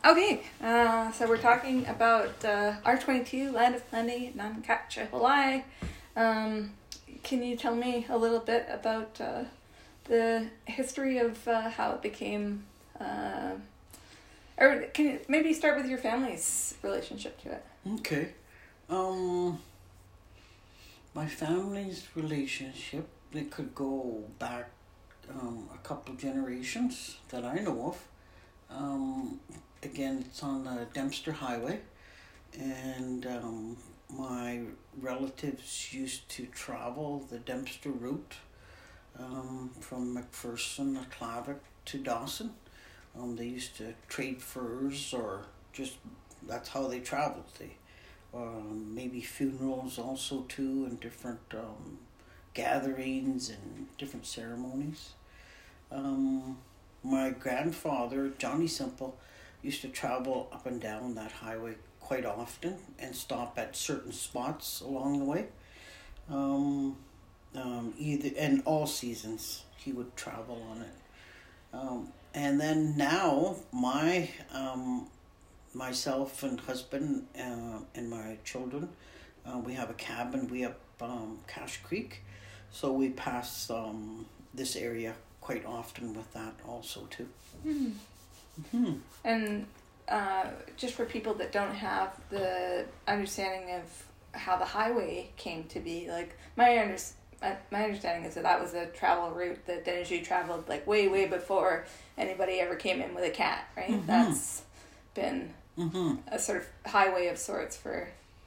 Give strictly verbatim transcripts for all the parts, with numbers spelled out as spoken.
Okay, uh, so we're talking about uh, R twenty-two, Land of Plenty, Nankatchewalai. Um, can you tell me a little bit about uh, the history of uh, how it became, uh, or can you maybe start with your family's relationship to it? Okay. Um, my family's relationship, it could go back um, a couple generations that I know of. Um, again, it's on the Dempster Highway, and um, my relatives used to travel the Dempster route um, from McPherson, Aklavik to Dawson. Um, they used to trade furs, or just that's how they traveled. They um, maybe funerals also too, and different um, gatherings and different ceremonies. Um, my grandfather, Johnny Simple, used to travel up and down that highway quite often and stop at certain spots along the way. Um, um, either and all seasons he would travel on it. Um, and then now my um, myself and husband uh, and my children, uh, we have a cabin way up um, Cache Creek, so we pass um, this area quite often with that also too. Mm-hmm. Mm-hmm. And uh, just for people that don't have the understanding of how the highway came to be, like my under, my understanding is that that was a travel route that Denizhi traveled like way, way before anybody ever came in with a cat, right? Mm-hmm. That's been Mm-hmm. a sort of highway of sorts for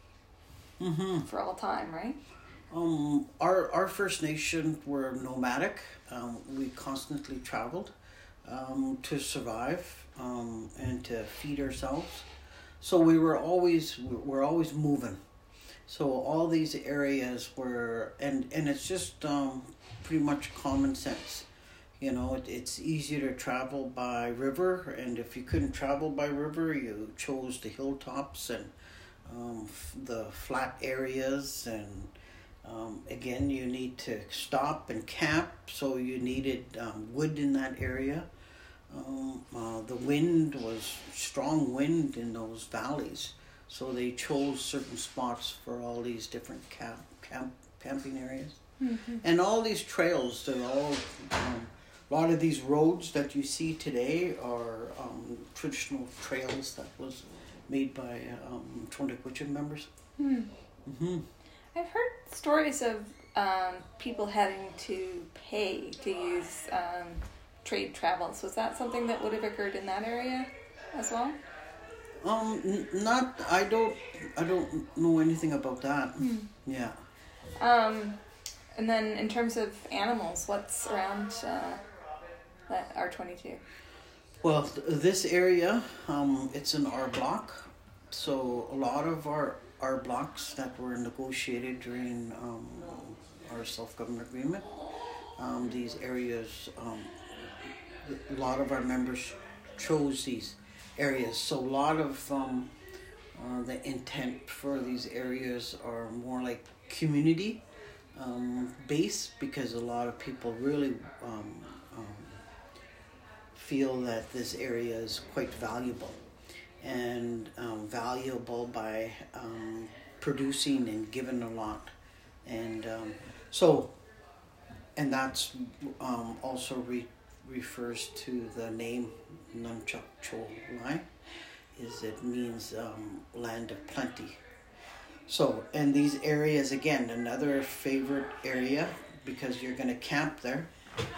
Mm-hmm. for all time, right? Um, our our First Nation were nomadic. Um, we constantly traveled um, to survive um, and to feed ourselves. So we were always we're always moving. So all these areas were, and and it's just um, pretty much common sense. You know, it, it's easier to travel by river, and if you couldn't travel by river, you chose the hilltops and um, f- the flat areas, and um, again, you need to stop and camp, so you needed um, wood in that area. Um, uh, the wind was strong wind in those valleys, so they chose certain spots for all these different camp, camp camping areas. Mm-hmm. And all these trails, they're all, um, a lot of these roads that you see today are um, traditional trails that was made by um, Tondequichin members. Hmm. Mm-hmm. I've heard stories of um, people having to pay to use um, trade travels. Was that something that would have occurred in that area as well? Um, n- not, I don't, I don't know anything about that. Hmm. Yeah. Um, and then in terms of animals, what's around uh, that R twenty-two? Well, th- this area, um, it's an R block, so a lot of our our blocks that were negotiated during um, our self-government agreement, um, these areas, um, a lot of our members chose these areas. So a lot of um, uh, the intent for these areas are more like community um, based, because a lot of people really um, um, feel that this area is quite valuable, and um, valuable by um, producing and giving a lot. And um, so, and that's um, also re- refers to the name Nankatchewalai, is it means um, land of plenty. So, and these areas, again, another favorite area, because you're going to camp there.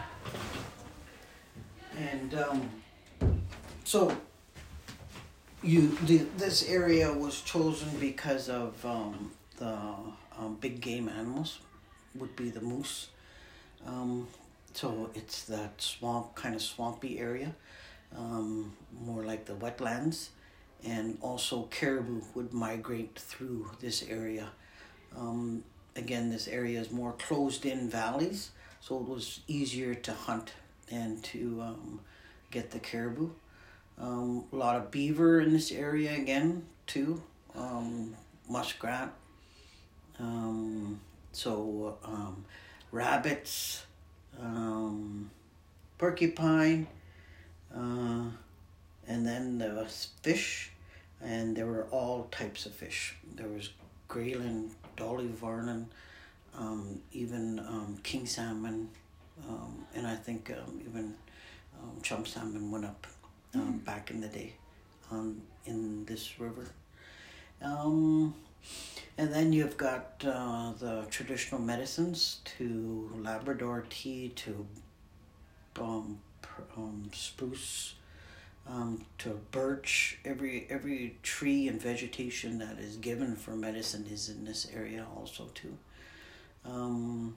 And um, so, you the, this area was chosen because of um, the um, big game animals, would be the moose. Um, so it's that swamp, kind of swampy area, um, more like the wetlands. And also caribou would migrate through this area. Um, again, this area is more closed-in valleys, so it was easier to hunt and to um, get the caribou. Um, a lot of beaver in this area again, too. Um, muskrat. Um, so um, rabbits, um, porcupine, uh, and then there was fish, and there were all types of fish. There was grayling, dolly varnon, um, even um, king salmon, um, and I think um, even um, chum salmon went up um, mm. back in the day um, in this river. Um, and then you've got uh, the traditional medicines, to Labrador tea, to um, um, spruce, um, to birch. Every every tree and vegetation that is given for medicine is in this area also too. Um,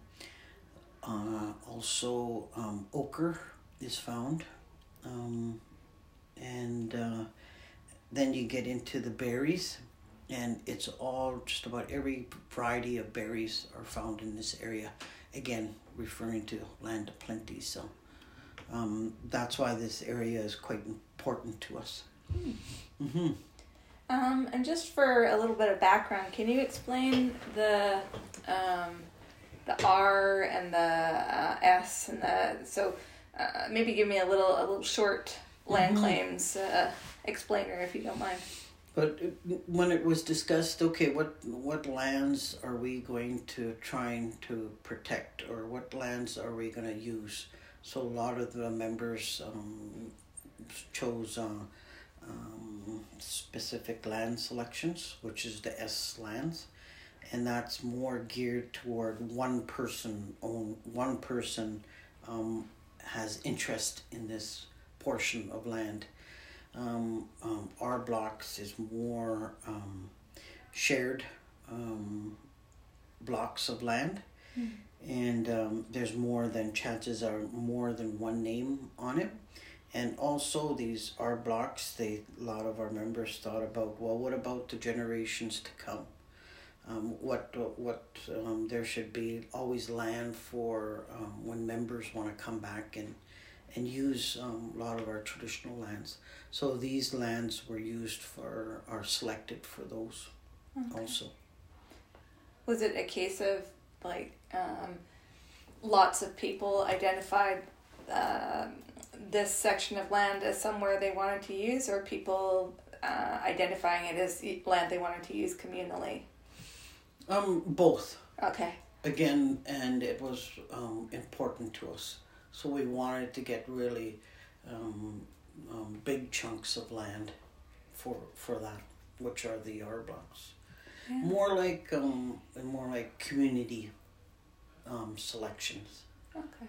uh, also, um, ochre is found, um, and uh, then you get into the berries, and it's all just about every variety of berries are found in this area. Again, referring to land of plenty. So um, that's why this area is quite important to us. Hmm. Mm-hmm. Um, and just for a little bit of background, can you explain the um, the R and the uh, S and the so uh, maybe give me a little a little short land mm-hmm. claims uh, explainer if you don't mind. But when it was discussed, okay, what what lands are we going to trying to protect, or what lands are we going to use? So a lot of the members um, chose uh, um, specific land selections, which is the S lands, and that's more geared toward one person own one person um, has interest in this portion of land. Um, um, our blocks is more um, shared um, blocks of land, mm. and um, there's more than chances are more than one name on it. And also these our blocks, they a lot of our members thought about, well, what about the generations to come? Um, what what um, there should be always land for um, when members want to come back and and use um, a lot of our traditional lands. So these lands were used for, are selected for those okay. also. Was it a case of like um, lots of people identified uh, this section of land as somewhere they wanted to use, or people uh, identifying it as land they wanted to use communally? Um, both. Okay. Again, and it was um, important to us. So we wanted to get really um, um, big chunks of land for for that, which are the R blocks. Yeah. More like um, more like community um, selections. Okay.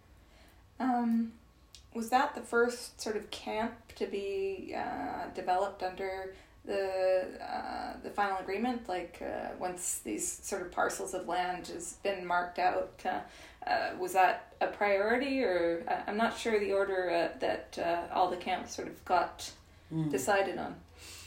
Um, was that the first sort of camp to be uh, developed under the uh, the final agreement? Like uh, once these sort of parcels of land has been marked out. Uh, Uh, was that a priority, or uh, I'm not sure the order uh, that uh, all the camps sort of got mm. decided on?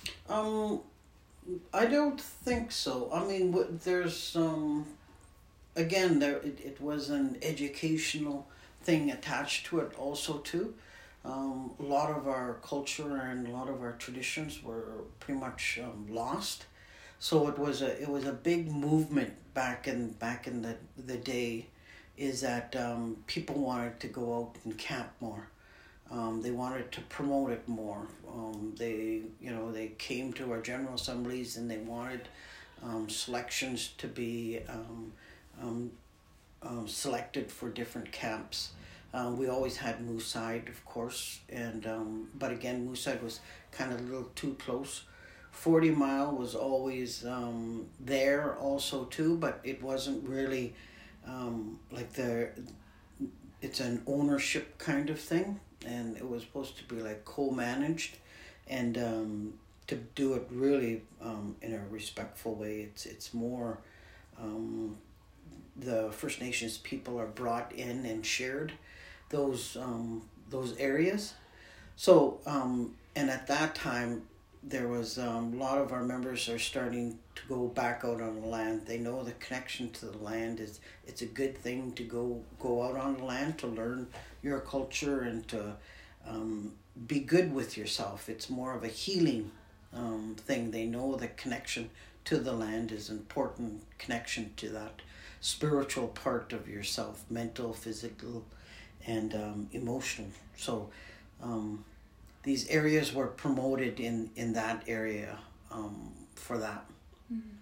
Um, I don't think so. I mean, there's um, again there it, it was an educational thing attached to it also too. Um, a lot of our culture and a lot of our traditions were pretty much um, lost, so it was a it was a big movement back in back in the the day. Is that um, people wanted to go out and camp more. Um, they wanted to promote it more. Um, they, you know, they came to our general assemblies and they wanted um, selections to be um, um, um, selected for different camps. Uh, we always had Mooside, of course, and um, but again, Mooside was kind of a little too close. Forty Mile was always um, there also too, but it wasn't really. Um, like the, it's an ownership kind of thing, and it was supposed to be like co-managed, and um, to do it really um, in a respectful way. It's it's more, um, the First Nations people are brought in and shared those um, those areas. So um, and at that time, there was um, a lot of our members are starting to go back out on the land. They know the connection to the land is it's a good thing to go go out on the land to learn your culture and to um, be good with yourself. It's more of a healing um, thing. They know the connection to the land is an important connection to that spiritual part of yourself, mental, physical, and um, emotional. So um, these areas were promoted in, in that area um, for that. Mm-hmm.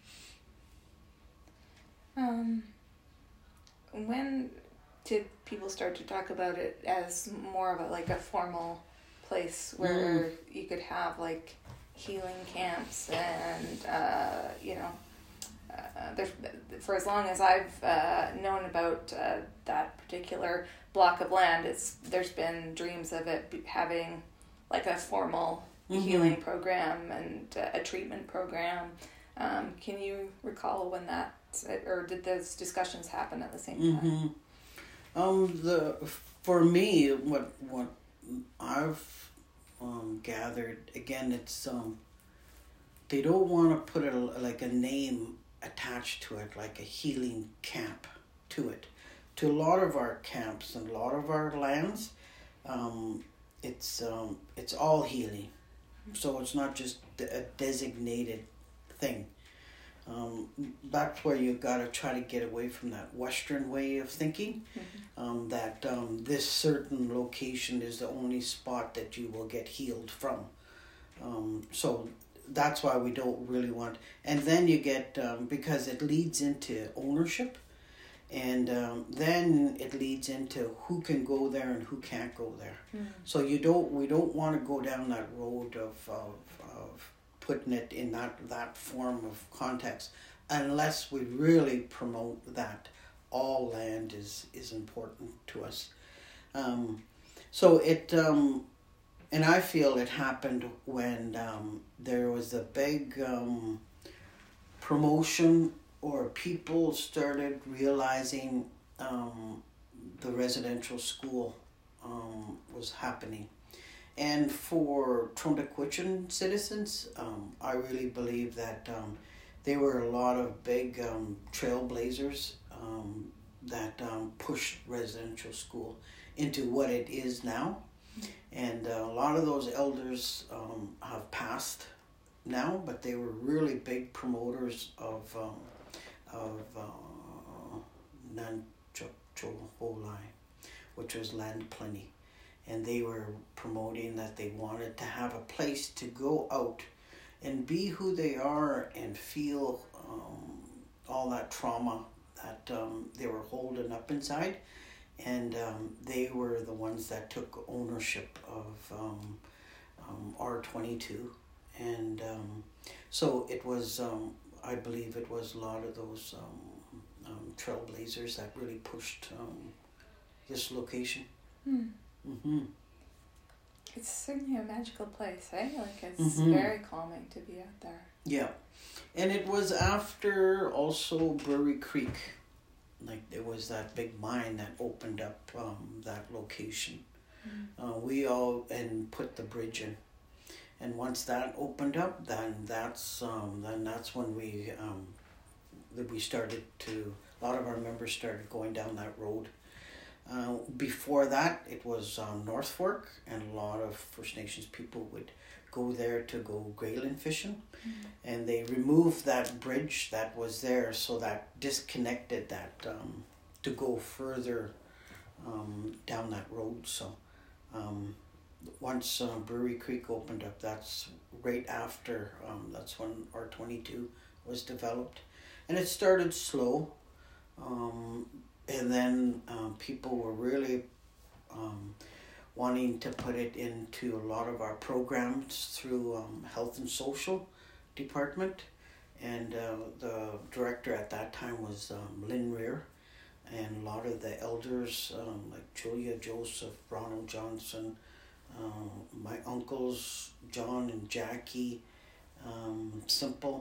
Um, when did people start to talk about it as more of a like a formal place where mm. you could have like healing camps and uh, you know uh, there's for as long as I've uh, known about uh, that particular block of land, it's there's been dreams of it be, having like a formal mm-hmm. healing program and uh, a treatment program. Um, can you recall when that, or did those discussions happen at the same time? Mm-hmm. Um, the for me, what what I've um, gathered again, it's um, they don't want to put a like a name attached to it, like a healing camp to it. To a lot of our camps and a lot of our lands, um, it's um, it's all healing, so it's not just a designated thing. Um, that's where you got to try to get away from that Western way of thinking, mm-hmm. um, that um, this certain location is the only spot that you will get healed from. Um, so that's why we don't really want, and then you get, um, because it leads into ownership, and um, then it leads into who can go there and who can't go there. Mm-hmm. So you don't, we don't want to go down that road of, of, of putting it in that, that form of context, unless we really promote that all land is, is important to us. Um, so it, um, and I feel it happened when um, there was a big um, promotion, or people started realizing um, the residential school um, was happening. And for Trondheim citizens, um, I really believe that um, they were a lot of big um, trailblazers um, that um, pushed residential school into what it is now. And uh, a lot of those elders um, have passed now, but they were really big promoters of um, of uh, Nanchoholai, which was land plenty. And they were promoting that they wanted to have a place to go out and be who they are and feel um, all that trauma that um, they were holding up inside. And um, they were the ones that took ownership of um, um, R twenty-two. And um, so it was, um, I believe it was a lot of those um, um, trailblazers that really pushed um, this location. Hmm. Mm-hmm. It's certainly a magical place, eh? Like it's mm-hmm. very calming to be out there. Yeah. And it was after also Brewery Creek. Like there was that big mine that opened up um, that location. Mm-hmm. Uh, we all and put the bridge in. And once that opened up, then that's um, then that's when we um, that we started to, a lot of our members started going down that road. Uh, before that, it was um, North Fork, and a lot of First Nations people would go there to go grayling fishing. Mm-hmm. And they removed that bridge that was there, so that disconnected that um, to go further um, down that road. So um, once uh, Brewery Creek opened up, that's right after, um, that's when R twenty-two was developed. And it started slow. Um, And then um, people were really um, wanting to put it into a lot of our programs through um, Health and Social Department. And uh, the director at that time was um, Lynn Rear. And a lot of the elders, um, like Julia Joseph, Ronald Johnson, uh, my uncles, John and Jackie, um, Simple,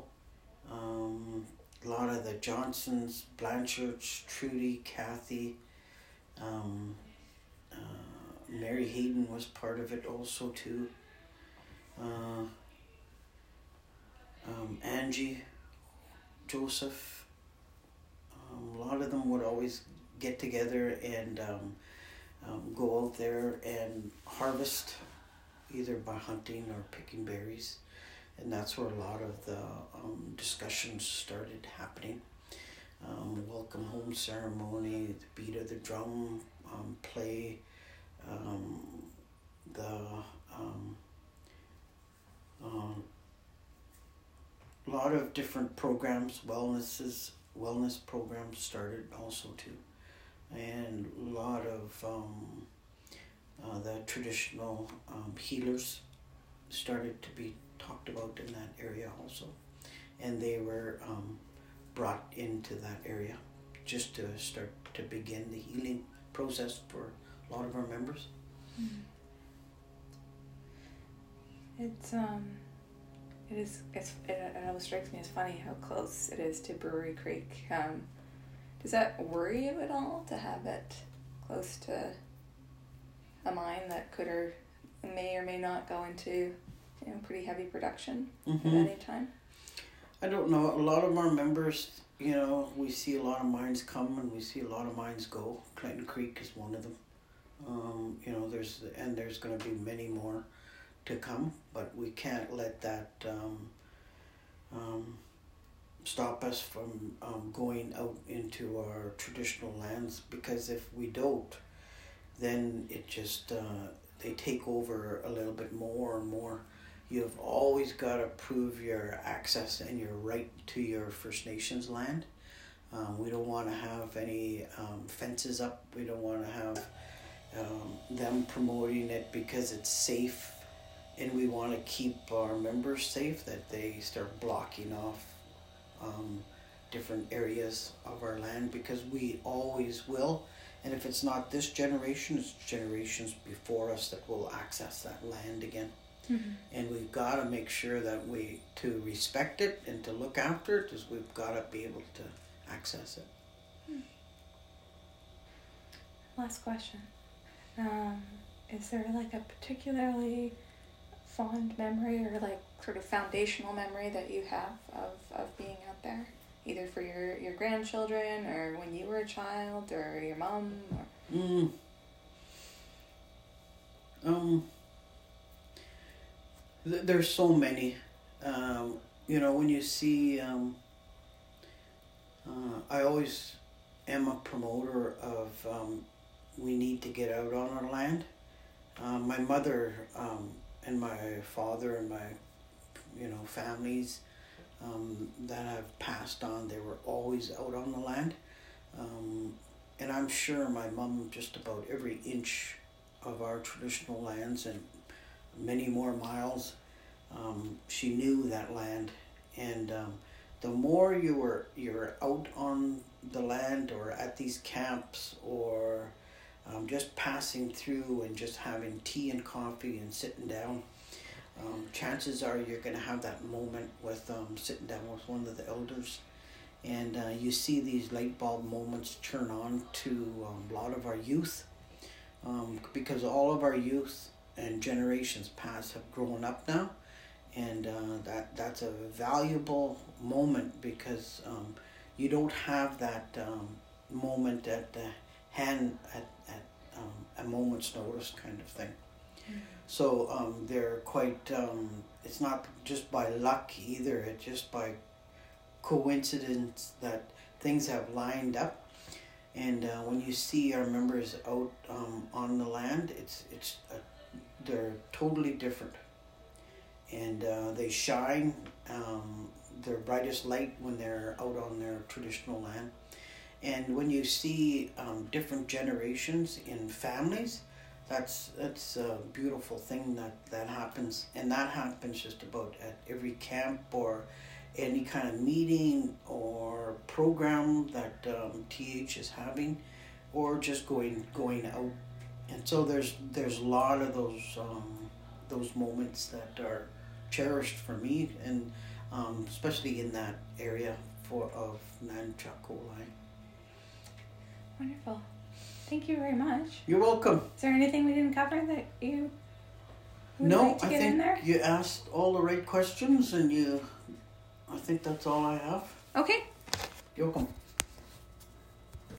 um, a lot of the Johnsons, Blanchards, Trudy, Kathy, um, uh, Mary Hayden was part of it also too. Uh, um, Angie, Joseph, um, a lot of them would always get together and um, um, go out there and harvest, either by hunting or picking berries. And that's where a lot of the um, discussions started happening. Um, welcome home ceremony, the beat of the drum, um, play, um, the um, lot of different programs, wellnesses, wellness programs started also too. And a lot of um, uh, the traditional um, healers started to be talked about in that area also. And they were um, brought into that area just to start to begin the healing process for a lot of our members. Mm-hmm. It's um, it is it's it, it always strikes me as funny how close it is to Brewery Creek. Um, does that worry you at all to have it close to a mine that could or may or may not go into, you know, pretty heavy production Mm-hmm. at any time? I don't know. A lot of our members, you know, we see a lot of mines come and we see a lot of mines go. Clinton Creek is one of them. Um, you know, there's and there's going to be many more to come, but we can't let that um, um, stop us from um, going out into our traditional lands, because if we don't, then it just, uh, they take over a little bit more and more. You've always got to prove your access and your right to your First Nations land. Um, we don't want to have any um, fences up. We don't want to have um, them promoting it because it's safe, and we want to keep our members safe, that they start blocking off um, different areas of our land, because we always will. And if it's not this generation, it's generations before us that will access that land again. Mm-hmm. And we've got to make sure that we, to respect it and to look after it, is we've got to be able to access it. Hmm. Last question. Um, is there like a particularly fond memory or like sort of foundational memory that you have of, of being out there? Either for your, your grandchildren, or when you were a child, or your mom? Or... Mm. Um... There's so many, um, you know, when you see, um, uh, I always am a promoter of um, we need to get out on our land. Um, my mother um, and my father and my, you know, families um, that have passed on, they were always out on the land. Um, and I'm sure my mom, just about every inch of our traditional lands and many more miles, um, she knew that land. And um, the more you were you're out on the land or at these camps, or um, just passing through and just having tea and coffee and sitting down, um, chances are you're going to have that moment with um, sitting down with one of the elders. And uh, you see these light bulb moments turn on to um, a lot of our youth, um, because all of our youth and generations past have grown up now, and uh, that that's a valuable moment, because um, you don't have that um, moment at the hand at at um, a moment's notice kind of thing. Mm-hmm. So um, they're quite. Um, it's not just by luck either. It's just by coincidence that things have lined up. And uh, when you see our members out um, on the land, it's it's a they're totally different, and uh, they shine um, their brightest light when they're out on their traditional land. And when you see um, different generations in families, that's that's a beautiful thing that, that happens. And that happens just about at every camp or any kind of meeting or program that um, T H is having, or just going going out. And so there's there's a lot of those um, those moments that are cherished for me, and um, especially in that area for of Nanchakolai. Wonderful. Thank you very much. You're welcome. Is there anything we didn't cover that you would no, like to I get think in there? You asked all the right questions, and you. I think that's all I have. Okay. You're welcome.